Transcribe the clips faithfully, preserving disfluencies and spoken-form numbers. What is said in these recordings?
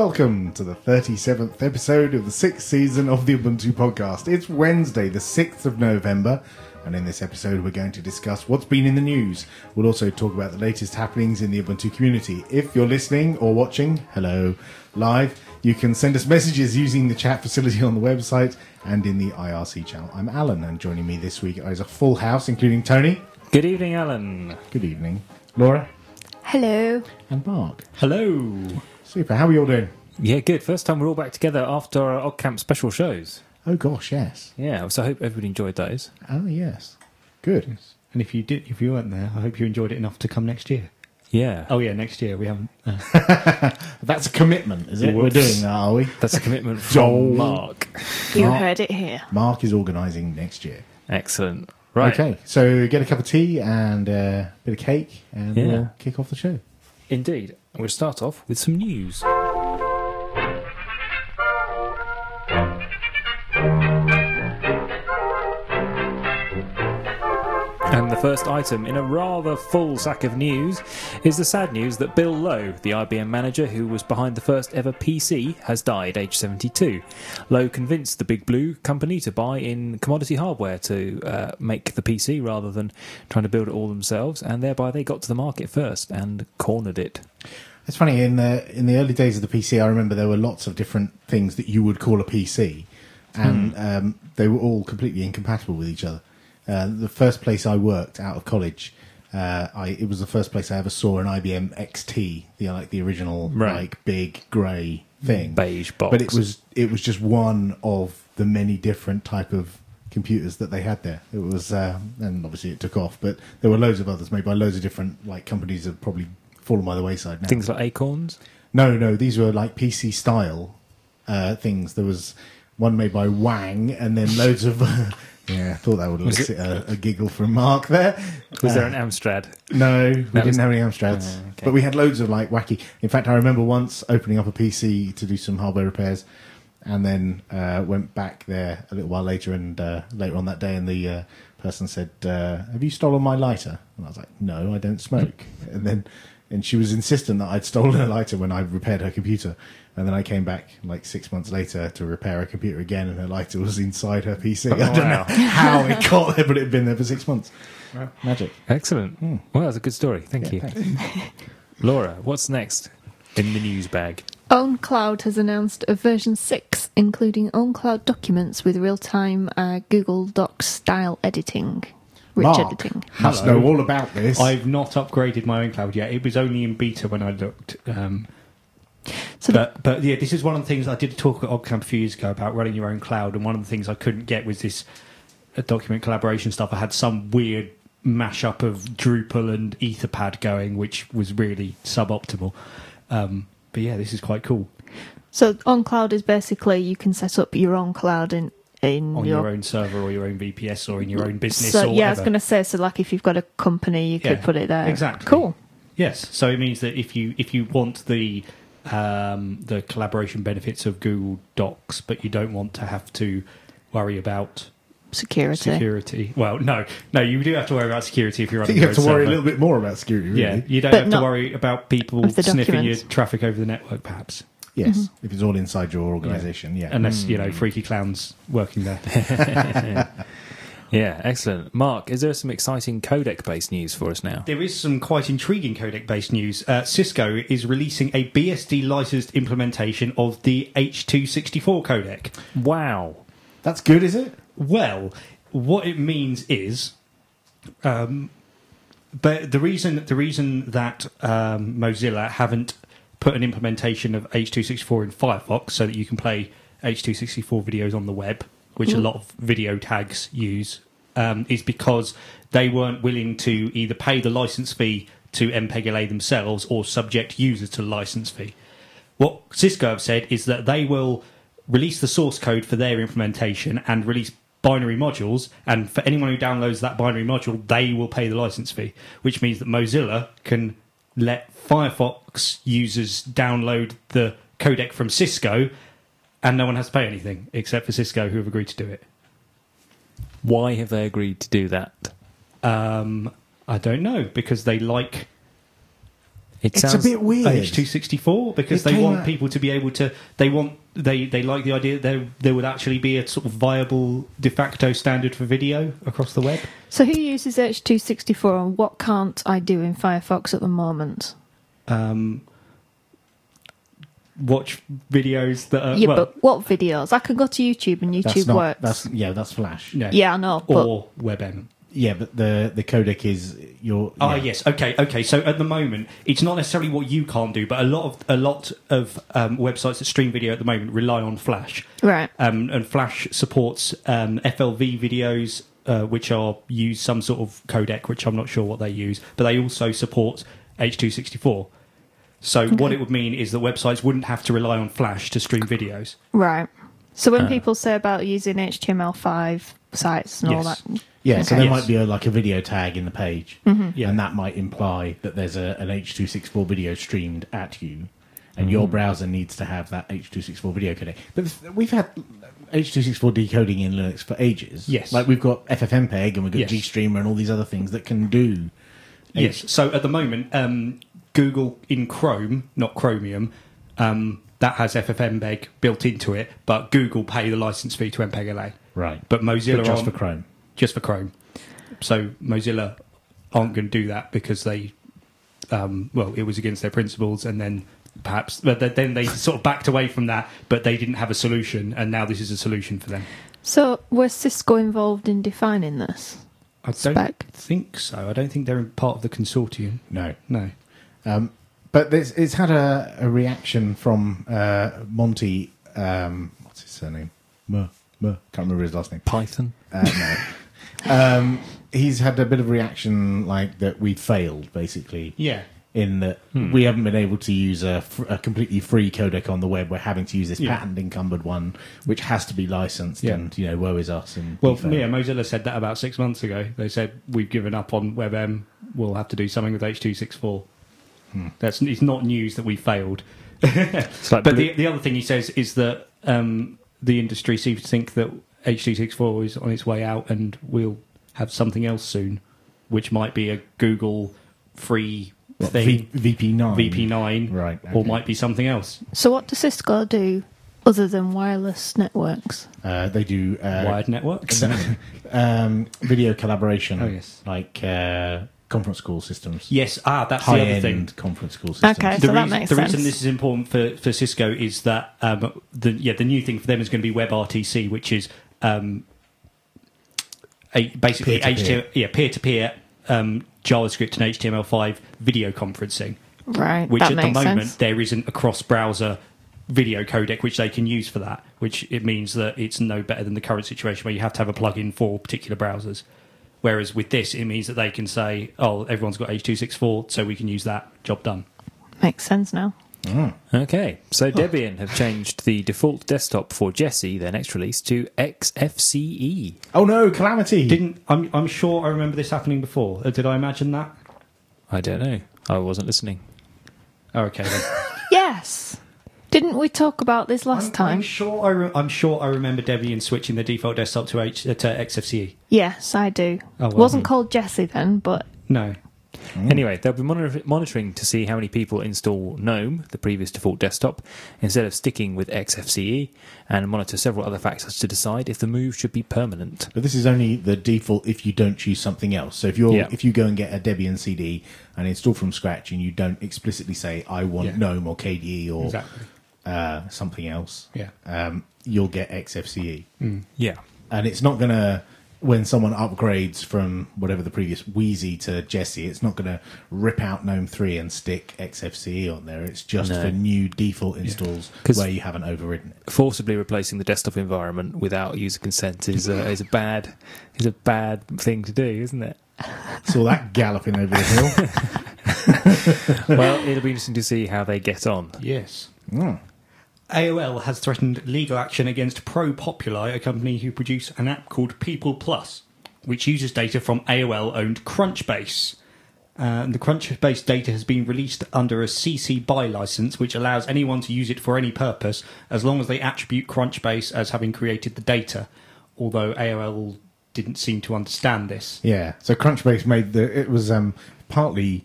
welcome to the thirty-seventh episode of the sixth season of the Ubuntu podcast. It's Wednesday, the sixth of November, and in this episode we're going to discuss what's been in the news. We'll also talk about the latest happenings in the Ubuntu community. If you're listening or watching, hello, live, you can send us messages using the chat facility on the website and in the I R C channel. I'm Alan, and joining me this week is a full house, including Tony. Good evening, Alan. Good evening. Laura. Hello. And Mark. Hello. Super. How are you all doing? Yeah, good. First time we're all back together after our OggCamp special shows. Oh gosh, yes. Yeah, so I hope everybody enjoyed those. Oh yes. Good. Yes. And if you did, if you weren't there, I hope you enjoyed it enough to come next year. Yeah. Oh yeah, next year we haven't. Uh... That's a commitment, is it? Whoops. We're doing that, are we? That's a commitment from Joel. Mark. You Mark. heard it here. Mark is organising next year. Excellent. Right. Okay, so get a cup of tea and a bit of cake, and Yeah. we'll kick off the show. Indeed. And we'll start off with some news. And the first item in a rather full sack of news is the sad news that Bill Lowe, the I B M manager who was behind the first ever P C, has died aged seventy-two. Lowe convinced the Big Blue company to buy in commodity hardware to uh, make the P C rather than trying to build it all themselves, and thereby they got to the market first and cornered it. It's funny, in the in the early days of the P C, I remember there were lots of different things that you would call a P C, and Hmm. um, they were all completely incompatible with each other. Uh, the first place I worked out of college, uh, I it was the first place I ever saw an I B M X T, the like the original Right. like big grey thing, Beige box. but it was it was just one of the many different type of computers that they had there. It was, uh, and obviously it took off, but there were loads of others made by loads of different like companies that have probably fallen by the wayside now. Things like Acorns. No, no, these were like P C style uh, things. There was one made by Wang, and then loads of. Yeah, I thought that would Was elicit a, a giggle from Mark there. Was Uh, there an Amstrad? No, we That didn't was- have any Amstrads, Oh, okay. but we had loads of like wacky. In fact, I remember once opening up a P C to do some hardware repairs, and then uh, went back there a little while later, and uh, later on that day, and the uh, person said, uh, "Have you stolen my lighter?" And I was like, "No, I don't smoke." and then, and she was insistent that I'd stolen her lighter when I repaired her computer. And then I came back like six months later to repair her computer again, and her lighter was inside her P C. I don't Wow. know how it got there, but it had been there for six months. Magic. Excellent. Well, that's a good story. Thank Yeah, you. thanks. Laura, what's next in the news bag? OwnCloud has announced a version six, including OwnCloud documents with real-time uh, Google Docs style editing. Rich Mark editing. must Hello. know all about this. I've not upgraded my own cloud yet. It was only in beta when I looked. Um, So the, but but yeah, this is one of the things I did talk at OggCamp a few years ago about running your own cloud, and one of the things I couldn't get was this uh, document collaboration stuff. I had some weird mashup of Drupal and Etherpad going, which was really suboptimal. Um, but yeah, this is quite cool. so OwnCloud is basically you can set up your own cloud in in On your own server or your own V P S or in your own business So or yeah, I was whatever. going to say, so like if you've got a company, you could Yeah, put it there. exactly. Cool. Yes, so it means that if you if you want the um, the collaboration benefits of Google Docs, but you don't want to have to worry about Security. security. Well, no, no, you do have to worry about security if you're I running think you your have to own worry a server. little bit more about security, really. Yeah, you don't But have to not worry about people of the sniffing your documents. traffic over the network, perhaps, Yes, if it's all inside your organisation, yeah. unless you know freaky clowns working there. Yeah, excellent. Mark, is there some exciting codec-based news for us now? There is some quite intriguing codec-based news. Uh, Cisco is releasing a B S D licensed implementation of the H two sixty-four codec. Wow. That's good, is it? Well, what it means is, um, but the reason the reason that um, Mozilla haven't put an implementation of H two sixty-four in Firefox so that you can play H two sixty-four videos on the web, which a lot of video tags use, um, is because they weren't willing to either pay the license fee to M P E G L A themselves or subject users to the license fee. What Cisco have said is that they will release the source code for their implementation and release binary modules, and for anyone who downloads that binary module, they will pay the license fee, which means that Mozilla can let Firefox users download the codec from Cisco, and no one has to pay anything except for Cisco, who have agreed to do it. Why have they agreed to do that? Um, I don't know, because they like It It's sounds a bit weird. H two sixty-four because It they came want out- people to be able to. They want they they like the idea that there there would actually be a sort of viable de facto standard for video across the web. So who uses H two sixty-four and what can't I do in Firefox at the moment? Um, watch videos that are yeah, well, but what videos? I can go to YouTube and That's YouTube not. works. That's yeah. That's Flash. no, Yeah, I know, but or WebM. Yeah, but the the codec is your. Ah, yeah. yes. Okay. Okay. So at the moment, it's not necessarily what you can't do, but a lot of a lot of um, websites that stream video at the moment rely on Flash, right. um, and Flash supports um, F L V videos, uh, which are use some sort of codec, which I'm not sure what they use, but they also support H two sixty-four. So what it would mean is that websites wouldn't have to rely on Flash to stream videos. Right. So when Uh. people say about using H T M L five sites and all Yes. that, Yeah, so Okay. there Yes. might be a, like a video tag in the page, Yeah. and that might imply that there's a, an H two sixty-four video streamed at you, and your browser needs to have that H two sixty-four video codec. But th- we've had H two sixty-four decoding in Linux for ages. Yes. Like we've got F F M P E G and we've got Yes. GStreamer and all these other things that can do. Yes. So at the moment, um, Google in Chrome, not Chromium, um, that has F F M P E G built into it, but Google pay the license fee to M P E G L A. Right. But Mozilla But just aren't- for Chrome. just for Chrome. So Mozilla aren't going to do that because they, um, well, it was against their principles, and then perhaps, but th- then they sort of backed away from that, but they didn't have a solution, and now this is a solution for them. so was Cisco involved in defining this? I don't Spec. think so. I don't think they're part of the consortium. No. No. Um, but it's, it's had a, a reaction from uh, Monty. Um, what's his surname? Muh, Muh, can't remember his last name. Python. Uh, no. um, he's had a bit of reaction like that we failed, basically, Yeah. in that we haven't been able to use a, fr- a completely free codec on the web. We're having to use this Yeah. patent encumbered one, which has to be licensed, Yeah. and, you know, woe is us. And Well, we failed. yeah, Mozilla said that about six months ago. They said, we've given up on WebM. We'll have to do something with H two sixty-four. That's It's not news that we failed. It's like But blue- the, the other thing he says is that um, the industry seems to think that H two sixty-four is on its way out and we'll have something else soon, which might be a Google free What, thing, v- VP nine. V P nine, Right, or okay. might be something else. So what does Cisco do other than wireless networks? Uh, they do uh, Wired networks. um, video collaboration. Oh, yes. Like uh, conference call systems. Yes, ah, that's the other thing. High-end conference call systems. Okay. The, So that reason, makes the sense. reason this is important for, for Cisco is that um, the yeah the new thing for them is going to be WebRTC, which is um, a, basically Peer-to-peer. H T M L, yeah peer to peer JavaScript and H T M L five video conferencing, Right. which that at the makes moment sense. there isn't a cross browser video codec which they can use for that. Which it means that it's no better than the current situation where you have to have a plugin for particular browsers. Whereas with this, it means that they can say, "Oh, everyone's got H two sixty-four, so we can use that. Job done." Makes sense now. Okay, so Debian have changed the default desktop for Jessie, their next release, to X F C E. Oh no, Calamity! Didn't I'm I'm sure I remember this happening before. Uh, did I imagine that? I don't know. I wasn't listening. Oh, okay. Then. Yes. Didn't we talk about this last I'm, time? I'm sure I re- I'm sure I remember Debian switching the default desktop to H uh, to X F C E. Yes, I do. Oh, well. Wasn't called Jessie then, but No. Anyway, they'll be monitor- monitoring to see how many people install GNOME, the previous default desktop, instead of sticking with X F C E, and monitor several other factors to decide if the move should be permanent. But this is only the default if you don't choose something else. So if you're Yeah. if you go and get a Debian C D and install from scratch, and you don't explicitly say I want Yeah. GNOME or K D E or Exactly. uh, something else, Yeah. um, you'll get X F C E. Yeah. And it's not going to, when someone upgrades from whatever the previous Wheezy to Jessie, it's not going to rip out GNOME three and stick X F C E on there. It's just No. for new default installs 'Cause- where you haven't overridden it. Forcibly replacing the desktop environment without user consent is a, is a bad is a bad thing to do, isn't it? Saw that galloping over the hill. Well, it'll be interesting to see how they get on. Yes. Mm. A O L has threatened legal action against ProPopuli, a company who produce an app called People Plus, which uses data from A O L-owned Crunchbase. Uh, and the Crunchbase data has been released under a C C B Y license, which allows anyone to use it for any purpose, as long as they attribute Crunchbase as having created the data, although A O L didn't seem to understand this. Yeah, so Crunchbase made the. It was um, partly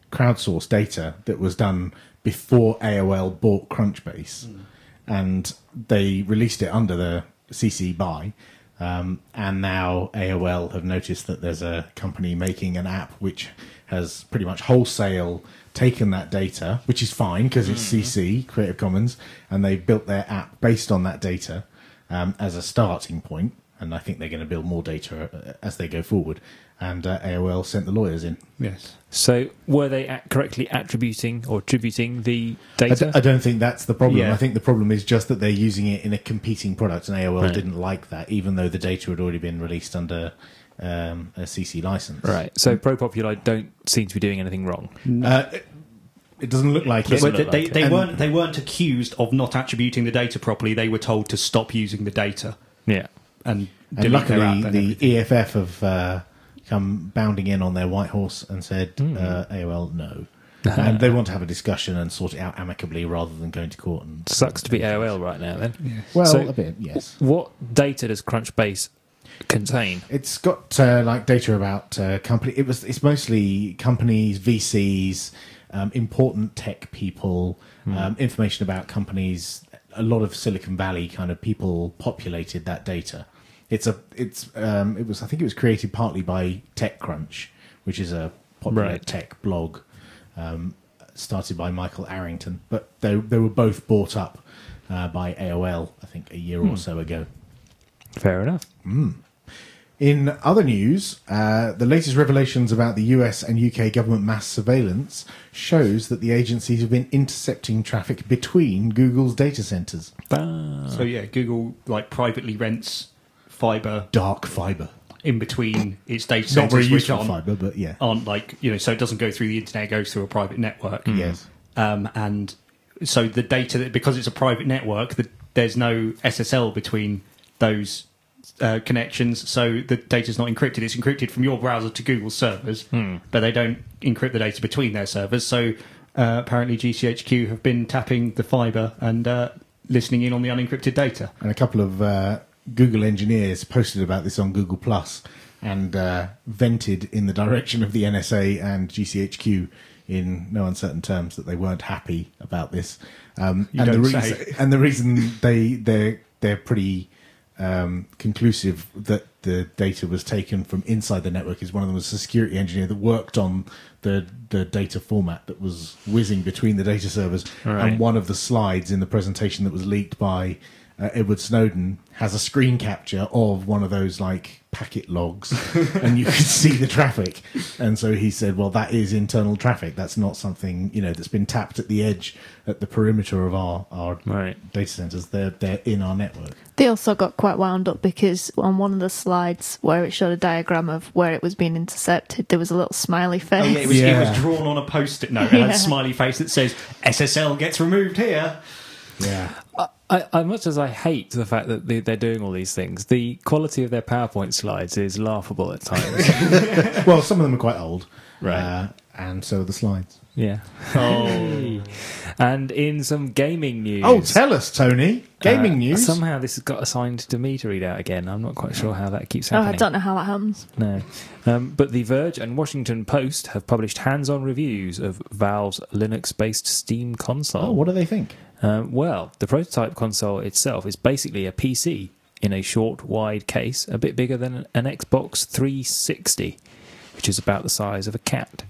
crowdsourced data that was done before A O L bought Crunchbase, mm. and they released it under the C C B Y. Um, and now A O L have noticed that there's a company making an app which has pretty much wholesale taken that data, which is fine because it's mm-hmm. C C, Creative Commons, and they've built their app based on that data um, as a starting point. And I think they're going to build more data as they go forward. And uh, A O L sent the lawyers in. Yes. So were they at correctly attributing or attributing the I, data? d- I don't think that's the problem. Yeah. I think the problem is just that they're using it in a competing product, and A O L Right. didn't like that, even though the data had already been released under um, a C C license. Right. So ProPopuli don't seem to be doing anything wrong. Uh, it, it doesn't look like it. Doesn't Well, look they like they it. weren't they weren't accused of not attributing the data properly. They were told to stop using the data Yeah. and, And delete their app luckily, and the everything. E F F have uh, come bounding in on their white horse and said, Mm. uh, A O L, no. And they want to have a discussion and sort it out amicably rather than going to court. And Sucks to be A O L right now then. Well, So- a bit, yes. What data does Crunchbase contain? It's got uh, like data about uh, company. It was. It's mostly companies, V Cs, um, important tech people, um, information about companies. A lot of Silicon Valley kind of people populated that data. It's a. It's. Um, it was. I think it was created partly by TechCrunch, which is a popular Right. tech blog, um, started by Michael Arrington. But they they were both bought up uh, by A O L. I think a year or so ago. Fair enough. In other news, uh, the latest revelations about the U S and U K government mass surveillance shows that the agencies have been intercepting traffic between Google's data centers. Ah. So yeah, Google like privately rents fiber Dark fiber. in between its data Not very centers, which useful aren't, fiber, but yeah. aren't like you know, so it doesn't go through the internet; it goes through a private network. Yes. Um, and so the data, that because it's a private network, the, there's no S S L between those uh, connections, so the data's not encrypted. It's encrypted from your browser to Google's servers, but they don't encrypt the data between their servers. So uh, apparently G C H Q have been tapping the fibre and uh, listening in on the unencrypted data. And a couple of uh, Google engineers posted about this on Google Plus and uh, vented in the direction of the N S A and G C H Q in no uncertain terms that they weren't happy about this. Um, You and, the don't reason, say. and the reason they they're they're pretty um, conclusive that the data was taken from inside the network is one of them was a security engineer that worked on the the data format that was whizzing between the data servers. Right. And one of the slides in the presentation that was leaked by uh, Edward Snowden has a screen capture of one of those like packet logs, and you can see the traffic. And so he said, "Well, that is internal traffic. That's not something you know that's been tapped at the edge, at the perimeter of our our Right. data centers. They're they're in our network." They also got quite wound up because on one of the slides where it showed a diagram of where it was being intercepted, there was a little smiley face. Oh, yeah, it was, it Yeah. was drawn on a post-it note. It had Yeah. a smiley face that says S S L gets removed here. Yeah. I, I, much as I hate the fact that they, they're doing all these things, the quality of their PowerPoint slides is laughable at times. Well, some of them are quite old, Right. Uh, and so are the slides. Yeah. Oh, And in some gaming news. Oh, tell us, Tony. Gaming uh, news. Somehow this has got assigned to me to read out again. I'm not quite sure how that keeps Oh, happening. I don't know how that happens. No. Um, but The Verge and Washington Post have published hands-on reviews of Valve's Linux-based Steam console. Oh, what do they think? Um, well, the prototype console itself is basically a P C in a short, wide case, a bit bigger than an Xbox three sixty, which is about the size of a cat.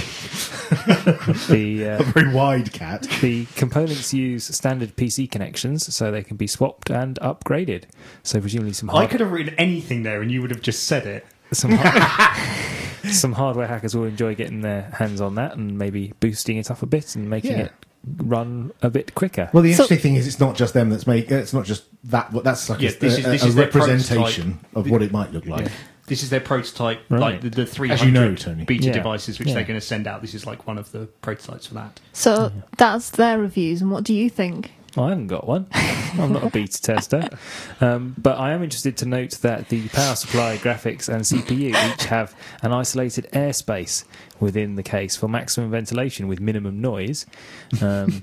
the A uh, very wide cat. the components use standard P C connections, so they can be swapped and upgraded. So presumably some I hard- could have written anything there, and you would have just said it. some har- some hardware hackers will enjoy getting their hands on that and maybe boosting it up a bit and making Yeah. it run a bit quicker. Well, the So- interesting thing is, it's not just them that's make. It's not just that. What that's like Yeah, a, this is- a- this a is their representation prototype. of what it might look like. Yeah. This is their prototype, Right. like the, the three As hundred you know, Tony. beta Yeah. devices, which Yeah. they're going to send out. This is like one of the prototypes for that. So that's their reviews, and what do you think? I haven't got one. I'm not a beta tester. Um, but I am interested to note that the power supply, graphics, and C P U each have an isolated airspace within the case for maximum ventilation with minimum noise. Um,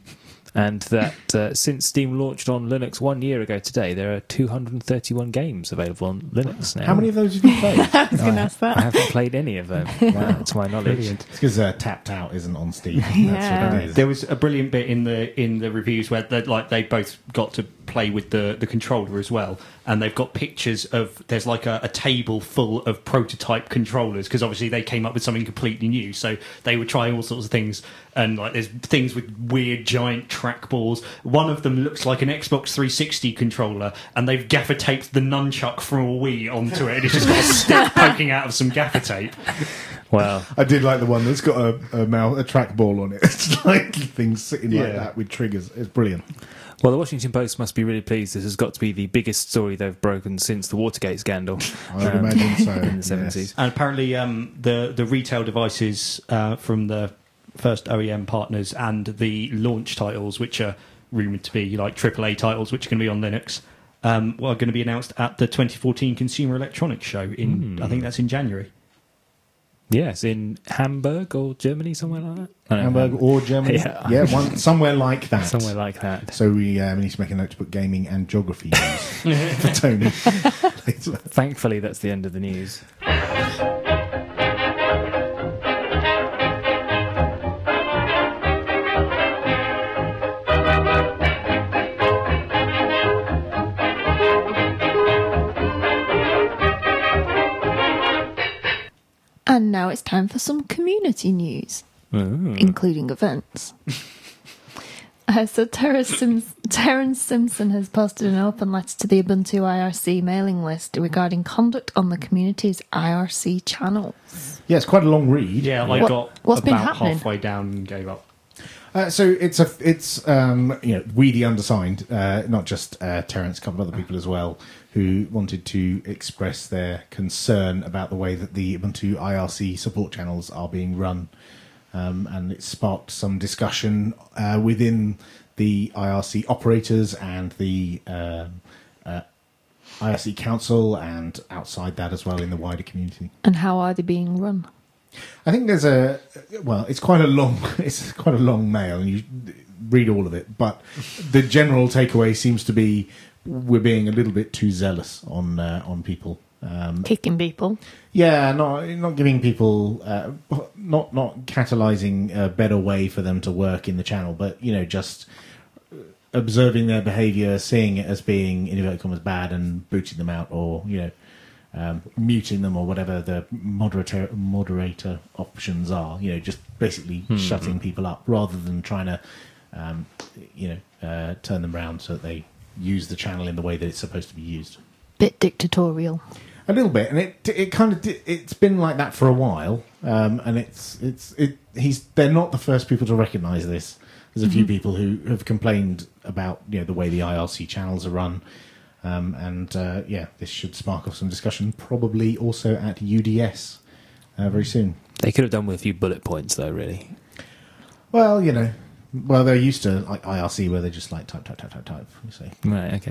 And that uh, since Steam launched on Linux one year ago today, there are two hundred thirty-one games available on Linux now. How many of those have you played? I was going to ask I that. haven't played any of them, wow, to my knowledge. Brilliant. It's because uh, Tapped Out isn't on Steam. That's Yeah. what it is. There was a brilliant bit in the in the reviews where they like they both got to play with the, the controller as well, and they've got pictures of there's like a, a table full of prototype controllers because obviously they came up with something completely new, so they were trying all sorts of things, and like there's things with weird giant trackballs. One of them looks like an Xbox three sixty controller, and they've gaffer taped the nunchuck from a Wii onto it, and it's just got a stick poking out of some gaffer tape. Wow. I did like the one that's got a, a, mouse, a trackball on it. It's like things sitting like Yeah. that with triggers. It's brilliant. Well, the Washington Post must be really pleased. This has got to be the biggest story they've broken since the Watergate scandal. I would um, imagine so. in the seventies. And apparently, um, the the retail devices uh, from the first O E M partners and the launch titles, which are rumoured to be like triple A titles, which are going to be on Linux, um, are going to be announced at the twenty fourteen Consumer Electronics Show in, Mm. I think that's in January. Yes, in Hamburg or Germany, somewhere like that. I don't know, Hamburg or Germany. Yeah. Yeah, one, somewhere like that. somewhere like that. So we um, need to make a note to put gaming and geography news for Tony. Thankfully, that's the end of the news. And now it's time for some community news, Mm. including events. Uh, so Terrence, Sims- Terrence Simpson has posted an open letter to the Ubuntu I R C mailing list regarding conduct on the community's I R C channel. Yeah, it's quite a long read. Yeah, I What- got what's been about happening? halfway down and gave up. Uh, so it's a it's um, you know we the undersigned, uh, not just uh, Terence, a couple of other people as well, who wanted to express their concern about the way that the Ubuntu I R C support channels are being run, um, and it sparked some discussion uh, within the I R C operators and the um, uh, I R C council, and outside that as well in the wider community. And how are they being run? I think there's a well, it's quite a long, it's quite a long mail, and you read all of it. But the general takeaway seems to be we're being a little bit too zealous on uh, on people. Um, Kicking people. yeah, not not giving people, uh, not not catalyzing a better way for them to work in the channel, but you know just observing their behaviour, seeing it as being in inverted commas bad, and booting them out, or you know. Um, muting them or whatever the moderator moderator options are, you know, just basically Mm-hmm. shutting people up rather than trying to, um, you know, uh, turn them around so that they use the channel in the way that it's supposed to be used. Bit dictatorial. A little bit, and it it kind of it's been like that for a while, um, and it's it's it. He's they're not the first people to recognise this. There's a few people who have complained about you know the way the I R C channels are run. Um, and uh, yeah, this should spark off some discussion, probably also at U D S uh, very soon. They could have done with a few bullet points, though, really. Well, you know, well they're used to like I R C where they just like type, type, type, type, type. You see, Right, okay.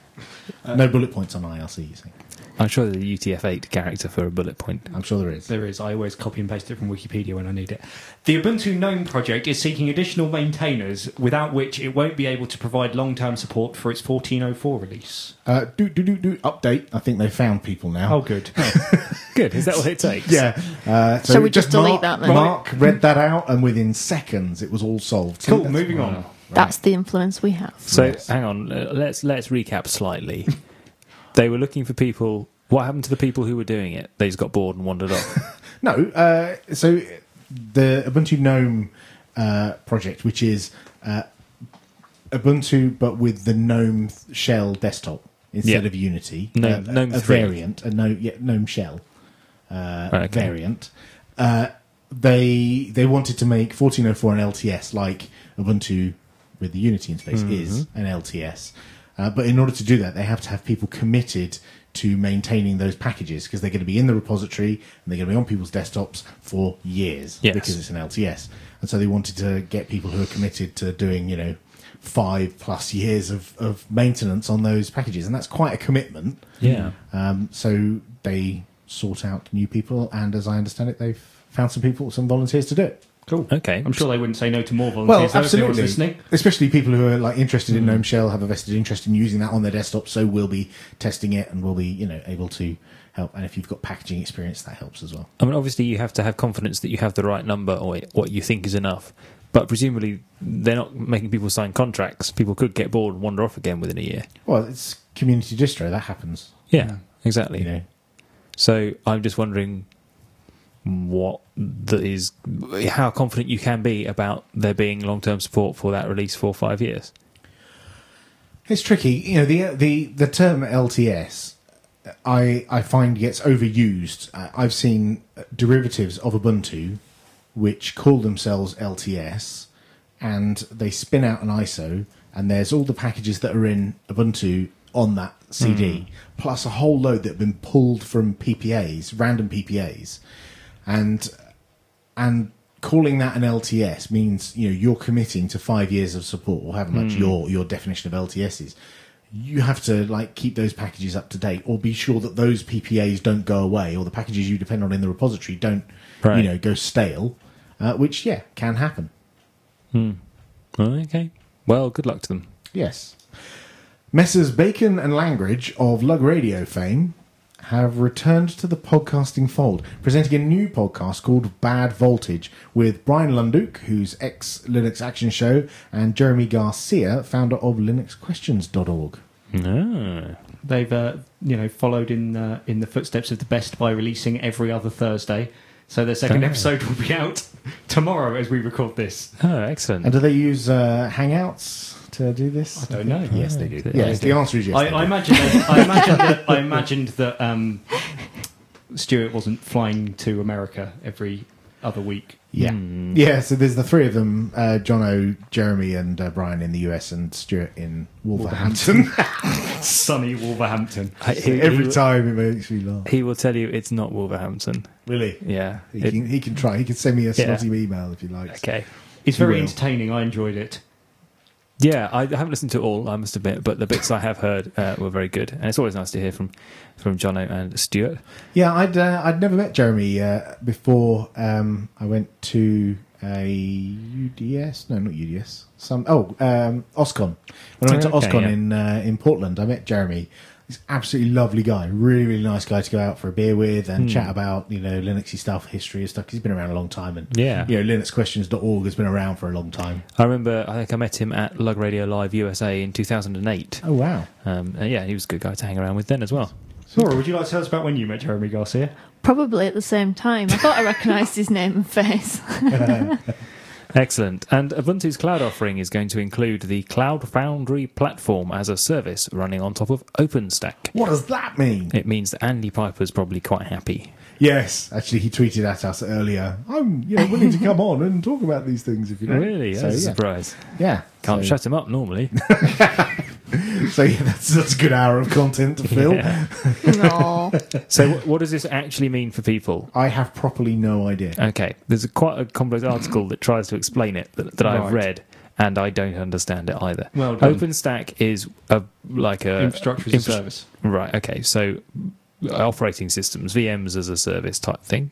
no bullet points on I R C. You see, I'm sure there's a U T F eight character for a bullet point. I'm sure there is. There is. I always copy and paste it from Wikipedia when I need it. The Ubuntu GNOME project is seeking additional maintainers, without which it won't be able to provide long-term support for its fourteen oh four release. Uh, do do do do update. I think they found people now. Oh, good. Good, is that what it takes? Yeah. Uh, so So we just delete Mark, that then? Mark read that out, and within seconds it was all solved. Cool, That's- moving on. Right. That's the influence we have. So, Yes. hang on, uh, let's let's recap slightly. They were looking for people... What happened to the people who were doing it? They just got bored and wandered off. No, uh, so the Ubuntu GNOME uh, project, which is uh, Ubuntu but with the GNOME shell desktop instead Yeah. of Unity, Gnome- uh, GNOME a three. variant, a no, yeah, GNOME shell uh, Right, okay. variant. Uh, they they wanted to make fourteen oh four an L T S like Ubuntu with the Unity interface Mm-hmm. is an L T S, uh, but in order to do that, they have to have people committed to maintaining those packages because they're going to be in the repository and they're going to be on people's desktops for years Yes. because it's an L T S. And so they wanted to get people who are committed to doing, you know, five plus years of, of maintenance on those packages. And that's quite a commitment. Yeah. Um, so they sought out new people. And as I understand it, they've found some people, some volunteers to do it. Cool. Okay. I'm sure they wouldn't say no to more volunteers. Well, though, if anyone was absolutely. listening. Especially people who are like interested in GNOME Shell, have a vested interest in using that on their desktop, so we'll be testing it and we'll be, you know, able to help. And if you've got packaging experience, that helps as well. I mean, obviously, you have to have confidence that you have the right number or what you think is enough. But presumably, they're not making people sign contracts. People could get bored and wander off again within a year. Well, it's community distro. That happens. Yeah, exactly. You know. So I'm just wondering what that is, how confident you can be about there being long-term support for that release for five years. It's tricky. You know, the the the term L T S, I I find gets overused. Uh, I've seen derivatives of Ubuntu which call themselves L T S, and they spin out an I S O, and there's all the packages that are in Ubuntu on that C D, mm. plus a whole load that have been pulled from P P As, random P P As, and and calling that an L T S means, you know, you're committing to five years of support, or however much mm. your your definition of L T S is. You have to like keep those packages up to date, or be sure that those P P As don't go away, or the packages you depend on in the repository don't, right. you know, go stale. Uh, which, yeah, can happen. Hmm. Okay. Well, good luck to them. Yes. Messrs. Bacon and Langridge of Lug Radio fame have returned to the podcasting fold, presenting a new podcast called Bad Voltage with Brian Lunduke, who's ex-Linux Action Show, and Jeremy Garcia, founder of Linux Questions dot org. Ah. They've, uh, you know, followed in uh, in the footsteps of the best by releasing every other Thursday. So their second oh. episode will be out tomorrow as we record this. Oh, excellent. And do they use uh, Hangouts to do this? I don't know. Yes, they do. Oh, Yes, they the do. answer is yes. I, I imagine. That, I imagined that. I imagined that um, Stuart wasn't flying to America every other week. Yeah, Mm. yeah. So there's the three of them: uh, Jono, Jeremy, and uh, Brian in the U S, and Stuart in Wolverhampton. Sunny Wolverhampton. I- So he- every he- time it makes me laugh. He will tell you it's not Wolverhampton. Really? Yeah. He It- can, he can try. He can send me a Yeah. snotty email if he likes. okay. It's very Well. entertaining. I enjoyed it. Yeah, I haven't listened to it all, I must admit, but the bits I have heard uh, were very good, and it's always nice to hear from from Jono and Stuart. Yeah, I'd uh, I'd never met Jeremy uh, before. Um, I went to a U D S. No, not U D S. Some oh um, OSCON. When I went to Okay, OSCON yeah. in uh, in Portland, I met Jeremy. He's an absolutely lovely guy, really, really nice guy to go out for a beer with and Hmm. chat about, you know, Linuxy stuff, history and stuff. He's been around a long time, and Yeah. you know, Linux Questions dot org has been around for a long time. I remember, I think I met him at Lug Radio Live U S A in two thousand eight. Oh wow! Um, and yeah, he was a good guy to hang around with then as well. Laura, would you like to tell us about when you met Jeremy Garcia? Probably at the same time. I thought I recognised his name and face. Excellent. And Ubuntu's cloud offering is going to include the Cloud Foundry platform as a service running on top of OpenStack. What does that mean? It means that Andy Piper's probably quite happy. Yes, actually, he tweeted at us earlier. I'm, you know, willing to come on and talk about these things if you like. Really? That's So, a yeah. surprise. Yeah, Can't so, shut him up normally. So yeah, that's that's a good hour of content to fill. Yeah. No. So what, what does this actually mean for people? I have properly no idea. Okay, there's a quite a complex article that tries to explain it that, that I've Right. read, and I don't understand it either. Well done. OpenStack is a like a Infrastructure as a infra- service. Right. Okay. So operating systems, V Ms as a service type thing.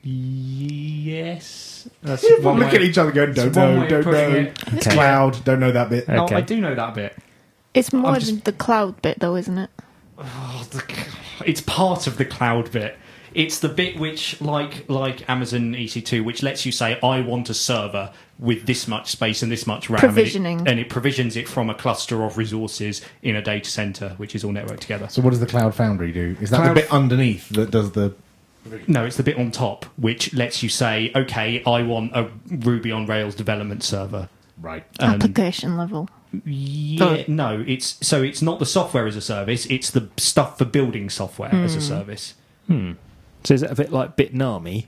Yes. That's People one look way- at each other going, don't it's one know, way of don't putting know. it. It's Okay. cloud, don't know that bit. Okay. Oh, I do know that bit. It's more I'm just- than the cloud bit, though, isn't it? Oh, the, it's part of the cloud bit. It's the bit which, like like Amazon E C two, which lets you say, I want a server with this much space and this much RAM. Provisioning. And it, and it provisions it from a cluster of resources in a data center, which is all networked together. So what does the Cloud Foundry do? Is that Cloud- the bit underneath that does the... No, it's the bit on top, which lets you say, okay, I want a Ruby on Rails development server. Right. And- Application level. Yeah, Oh. no, it's so it's not the software as a service, it's the stuff for building software as a service. Hmm. So is it a bit like Bitnami?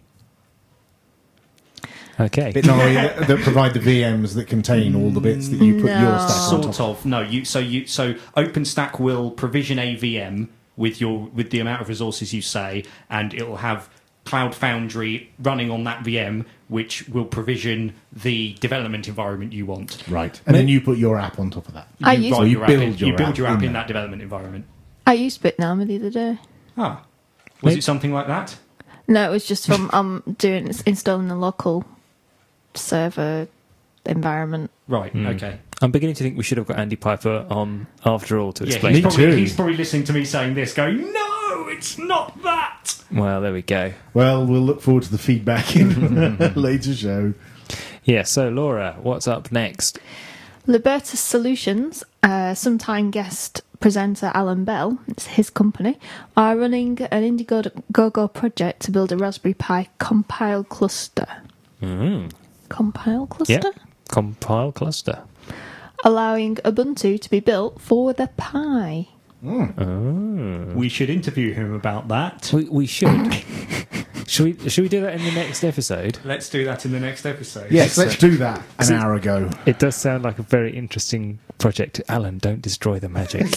Okay. Bitnami that, that provide the V Ms that contain all the bits that you put your No. stack on Sort top of. No, you so you so OpenStack will provision a V M with your with the amount of resources you say, and it will have Cloud Foundry running on that V M, which will provision the development environment you want. Right. And then you put your app on top of that. I you used- write So you your app build in, your you build app your app in in there. that development environment. I used Bitnami the other day. Ah, was Maybe- it something like that? No, it was just from um doing installing the local server environment. Right. Hmm. Okay. I'm beginning to think we should have got Andy Piper on after all to Yeah, explain. he's Me probably, too. he's probably listening to me saying this, going, "No, it's not that." Well, there we go. Well, we'll look forward to the feedback in a later show. Yeah, so Laura, what's up next? Libertas Solutions, uh, sometime guest presenter Alan Bell, it's his company, are running an Indiegogo project to build a Raspberry Pi compile cluster. Mm. Compile cluster? Yeah, compile cluster. Allowing Ubuntu to be built for the Pi. Oh. We should interview him about that. We, we should. should we? Should we do that in the next episode? Let's do that in the next episode. Yes, let's do that an So- hour ago. It does sound like a very interesting project. Alan, don't destroy the magic.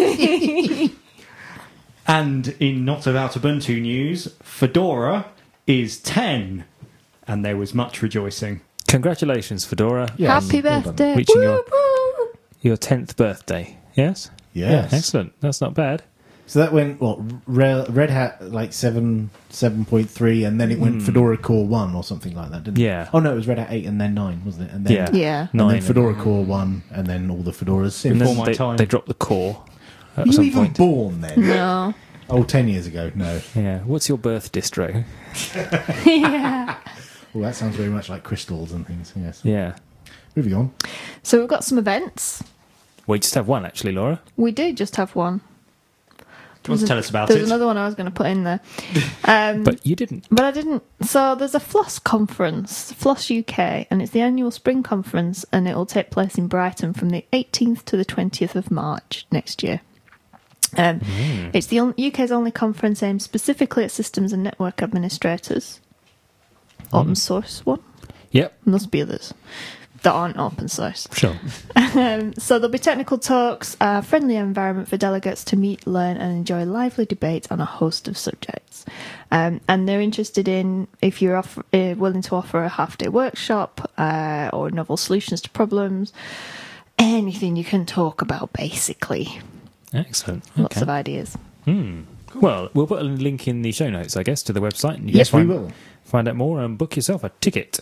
And in Not About Ubuntu news, Fedora is ten, and there was much rejoicing. Congratulations, Fedora. Yes, Happy well done. birthday! Reaching your- Woo, woo. Your tenth birthday. Yes. Yes. Excellent. That's not bad. So that went what Re- Red Hat like seven seven point three, and then it went Fedora Core one or something like that, didn't it? Yeah. Oh no, it was Red Hat eight and then nine, wasn't it? And then, Yeah. Yeah. And Nine. then Fedora Core one, and then all the Fedoras since. And Before then my they, time. they dropped the core at Were you some even point. born then? No. Oh, ten years ago. No. Yeah. What's your birth distro? Yeah. Well, that sounds very much like crystals and things. Yes. Yeah. Moving on. So we've got some events. We just have one, actually, Laura. We do just have one. Do you want to tell us about There's it? another one I was going to put in there. Um, But you didn't. But I didn't. So there's a Floss conference, Floss U K, and it's the annual spring conference, and it will take place in Brighton from the eighteenth to the twentieth of March next year. Um, It's the on- U K's only conference aimed specifically at systems and network administrators. Open source one. Yep. Must be others that aren't open source. Sure. Um, so there'll be technical talks, a friendly environment for delegates to meet, learn and enjoy lively debates on a host of subjects. Um, and they're interested in if you're off- uh, willing to offer a half-day workshop uh, or novel solutions to problems, anything you can talk about, basically. Excellent. Lots Okay. of ideas. Hmm. Well, we'll put a link in the show notes, I guess, to the website. And you Yes, can we find, will. Find out more and book yourself a ticket.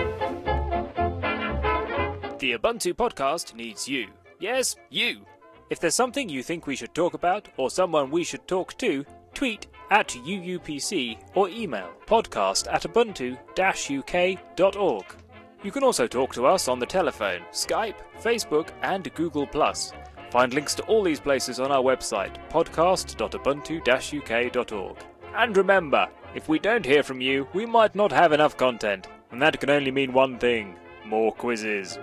The Ubuntu podcast needs you. Yes, you. If there's something you think we should talk about or someone we should talk to, tweet at U U P C or email podcast at ubuntu dash u k dot org. You can also talk to us on the telephone, Skype, Facebook and Google plus. Find links to all these places on our website, podcast dot ubuntu dash u k dot org. And remember, if we don't hear from you, we might not have enough content. And that can only mean one thing: more quizzes.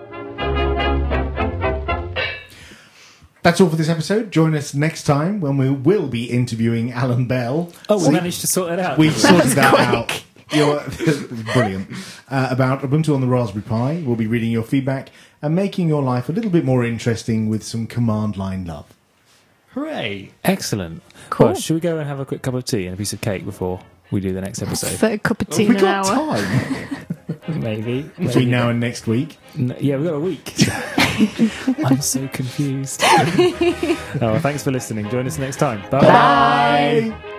That's all for this episode. Join us next time when we will be interviewing Alan Bell. Oh, we See, managed to sort that out. we sorted that out. You're, brilliant. Uh, about Ubuntu on the Raspberry Pi. We'll be reading your feedback and making your life a little bit more interesting with some command line love. Hooray! Excellent. Cool. Well, should we go and have a quick cup of tea and a piece of cake before we do the next episode? For a cup of tea Have we in an got hour. time Maybe. between Maybe. now and next week? N- yeah, we've got a week. I'm so confused. Oh, well, thanks for listening. Join us next time. Bye. Bye.